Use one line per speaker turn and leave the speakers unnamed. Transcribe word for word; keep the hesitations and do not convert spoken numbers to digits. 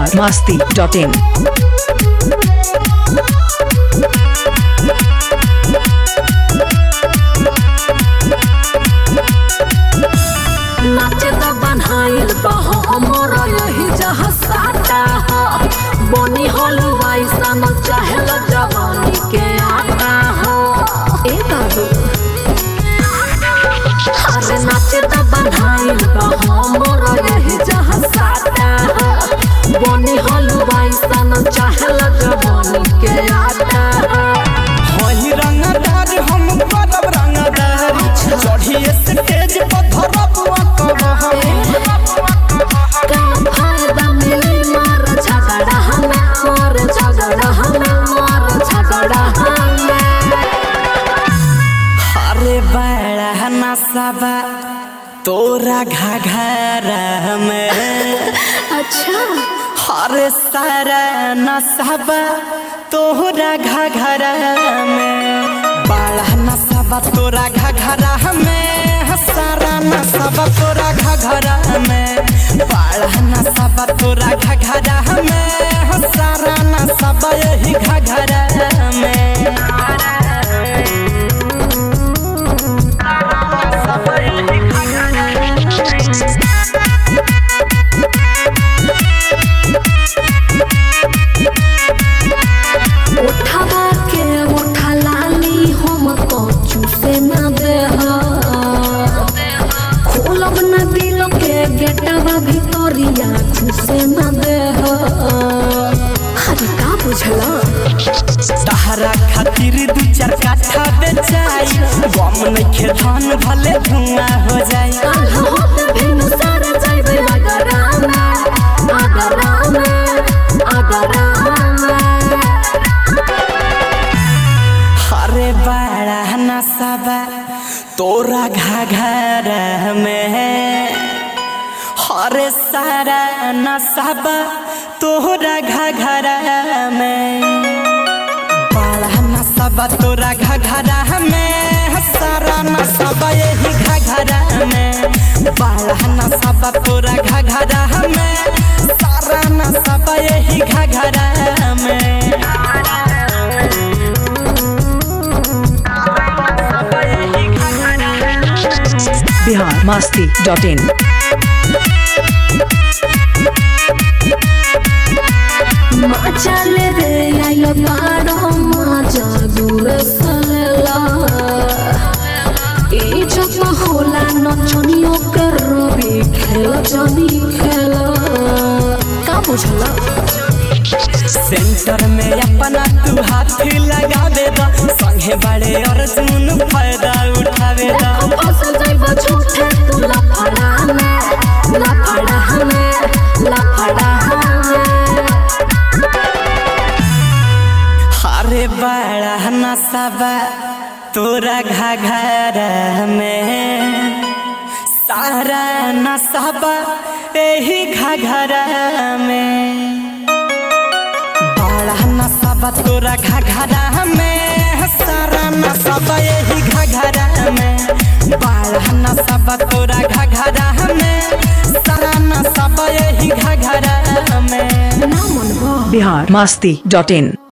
Bihar Masti dot in.
नाचे तो बनाइल बहो हमर यही जहाँ साटा हो बनी हलवाई सन चाहे जवानी के आटा हो ए बाबू अरे नाचे तो बनाइल बहो हमर यही जहाँ साटा हो बनी हलवाई सन चाहे जवानी के आटा हो
होई रंगदार हम करब रंगदार चढ़ी स्टेज पर धरब
फायदा मिली मार झगड़ा हमें मार झगड़ा हमें मार झगड़ा हमें
अरे बड़ा नसाबा तोरा घाघरा में
अच्छा
अरे सारा नसाबा तोरा घाघरा में बड़ा नसाबा तोरा घाघरा में सारा नसाबा तोरा घाघरा में बड़ा नसाबा तोरा घाघरा में सारा नसाबा यही घाघरा में
उठावा के उठा लाली हम तो चूसे न दे खोलब न दिल के गेटवा भितरिया चूसे न दे अरे का बुझला
तहरा खातिर दू चार काठा बेचाई गम नइखे धन भले धुआं हो जाई
काल्ह होत भिनु सारा जाइबे आगरा में आगरा में आगरा में
अरे बड़ा नसाबा तोरा घाघरा में अरे सारा नसाबा तोरा घाघरा में बड़ा नसाबा तोरा घाघरा में सारा नसाबा यही घाघरा में बड़ा नसाबा तोरा घाघरा में सारा नसाबा यही घाघरा में
बिहार मस्ती डॉट इन।
चले रे आयो बारो मजा दूर सलेला ए जब होला नचनियो कर रवि खेल जनी खेल का बुझला
सेंटर में अपना तू हाथ लगावे दा संगे बड़े अर्जुन फायदा उठावे दा
फसल जाइब झूठे तू लफड़ा में लफड़ा हमें लफड़ा हमें
अरे बड़ा नसाबा तोरा घाघरा में सारा नसाबा यही घाघरा में बड़ा नसाबा तोरा घाघरा में सारा नसाबा यही घाघरा में बड़ा नसाबा तोरा घाघरा में सारा नसाबा यही घाघरा में
बिहार मस्ती डॉट इन।